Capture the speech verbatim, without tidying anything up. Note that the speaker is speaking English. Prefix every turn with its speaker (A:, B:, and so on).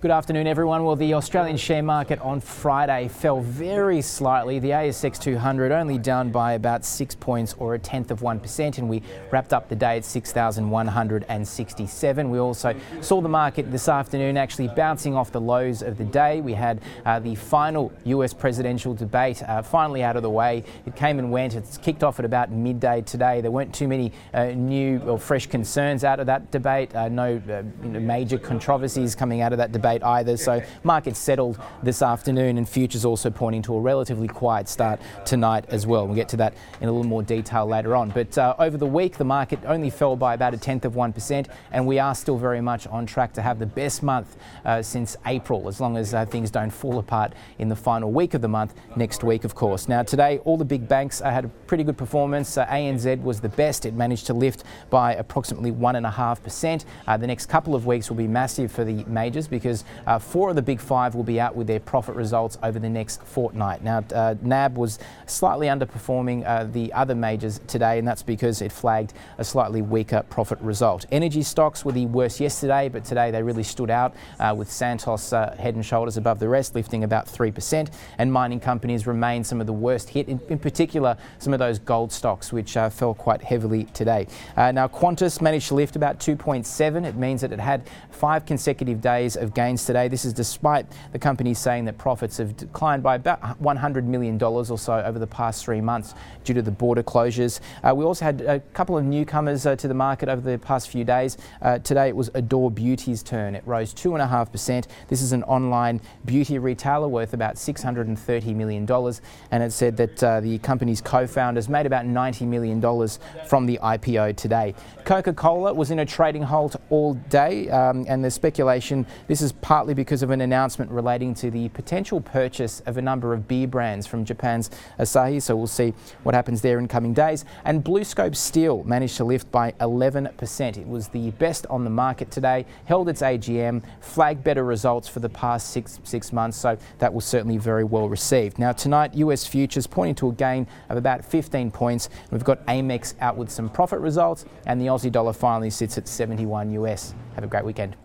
A: Good afternoon, everyone. Well, the Australian share market on Friday fell very slightly. The A S X two hundred only down by about six points or a tenth of one percent, and we wrapped up the day at six thousand one hundred sixty-seven. We also saw the market this afternoon actually bouncing off the lows of the day. We had uh, the final U S presidential debate uh, finally out of the way. It came and went. It's kicked off at about midday today. There weren't too many uh, new or fresh concerns out of that debate. Uh, no uh, you know, major controversies coming out of that debate either. So markets settled this afternoon, and futures also pointing to a relatively quiet start tonight as well. We'll get to that in a little more detail later on. But uh, over the week, the market only fell by about a tenth of one percent, and we are still very much on track to have the best month uh, since April, as long as uh, things don't fall apart in the final week of the month next week, of course. Now, today, all the big banks uh, had a pretty good performance. Uh, A N Z was the best. It managed to lift by approximately one point five percent. Uh, the next couple of weeks will be massive for the majors because uh, four of the big five will be out with their profit results over the next fortnight. Now, uh, N A B was slightly underperforming uh, the other majors today, and that's because it flagged a slightly weaker profit result. Energy stocks were the worst yesterday, but today they really stood out uh, with Santos uh, head and shoulders above the rest, lifting about three percent, and mining companies remain some of the worst hit, in, in particular some of those gold stocks, which uh, fell quite heavily today. Uh, now, Qantas managed to lift about two point seven. It means that it had five consecutive days of gains today. This is despite the company saying that profits have declined by about one hundred million dollars or so over the past three months due to the border closures. Uh, we also had a couple of newcomers uh, to the market over the past few days. Uh, today it was Adore Beauty's turn. It rose two point five percent. This is an online beauty retailer worth about six hundred thirty million dollars, and it said that uh, the company's co-founders made about ninety million dollars from the I P O today. Coca-Cola was in a trading halt all day, um, and there's speculation this is partly because of an announcement relating to the potential purchase of a number of beer brands from Japan's Asahi, so we'll see what happens there in coming days. And BlueScope Steel managed to lift by eleven percent. It was the best on the market today, held its A G M, flagged better results for the past six, six months, so that was certainly very well received. Now, tonight, U S futures pointing to a gain of about fifteen points. We've got Amex out with some profit results, and the Aussie dollar finally sits at seventy-one U S. Have a great weekend.